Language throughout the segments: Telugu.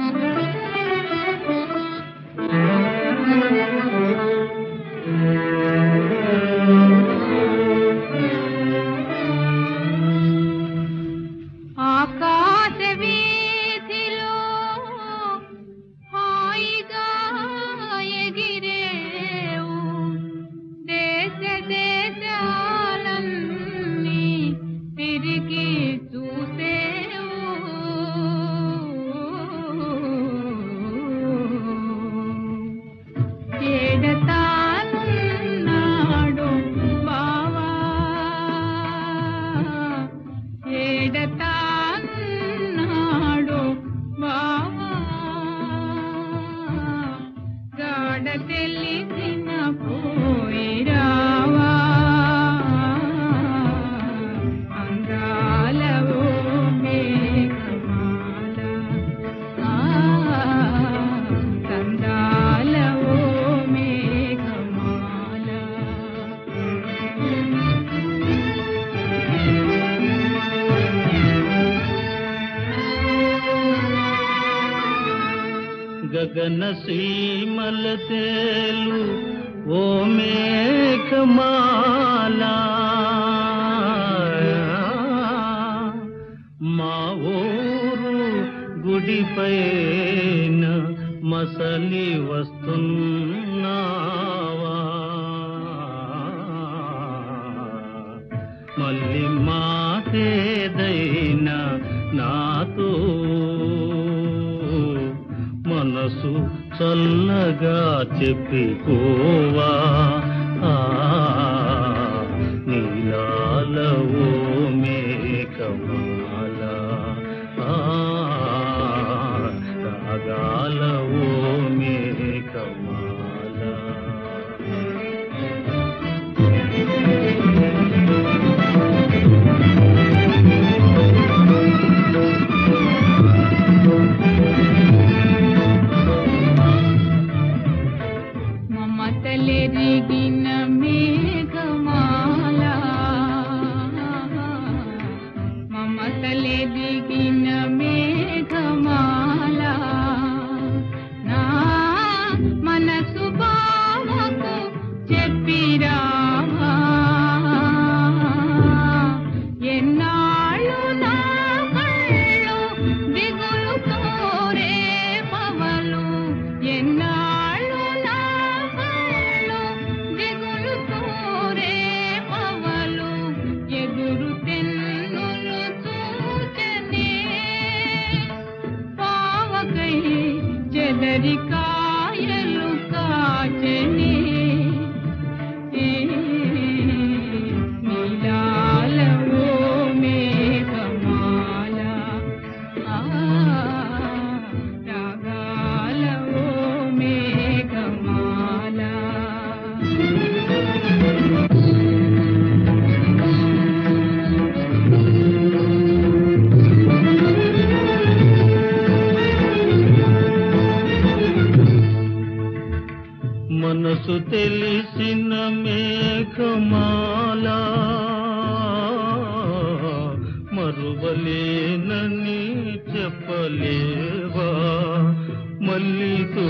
గగన సీమల తేలు ఓ మేఘమాల మా ఊరు గుడిపైన మసలి వస్తున్నావా మళ్ళీ మాటేదైనా నాతో మనసు చల్లగా చెప్పిపోవా నీలాల ఓ మేఘమాల రాగాల ఓ మేఘమాల మమతలెరిగిన మేఘమాల మమతలెరిగిన మేఘమాల నా మనసు బావకు చెప్పిరావా ఎన్నాళ్ళు నా కళ్ళు దిగులుతో రేపవలు ఎన్నాళ్ళు నా కళ్ళు దిగులుతో రేపవలు ఎదురు తెన్నులు చూచనే పావకై చెదరికాయలు కాచనే నీలాల ఓ మేఘమాల రాగాల ఓ మేఘమాల మనసు తెలిసిన మేఘమాల మరువలేనని చెప్పలేవా మల్లితో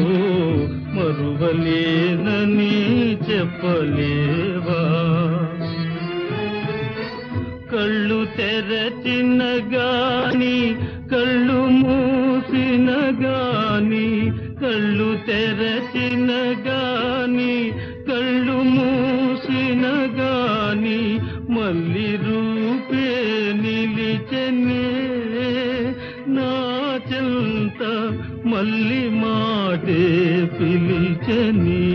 మరువలేనని చెప్పలేవా కళ్ళు తెరచిన గాని కళ్ళు మూసిన గాని కళ్ళు తెరచిన గాని కళ్ళు మూసిన గాని మళ్ళీ రూపే నిలిచనే నా చెంత మళ్ళీ మాటే పిలిచని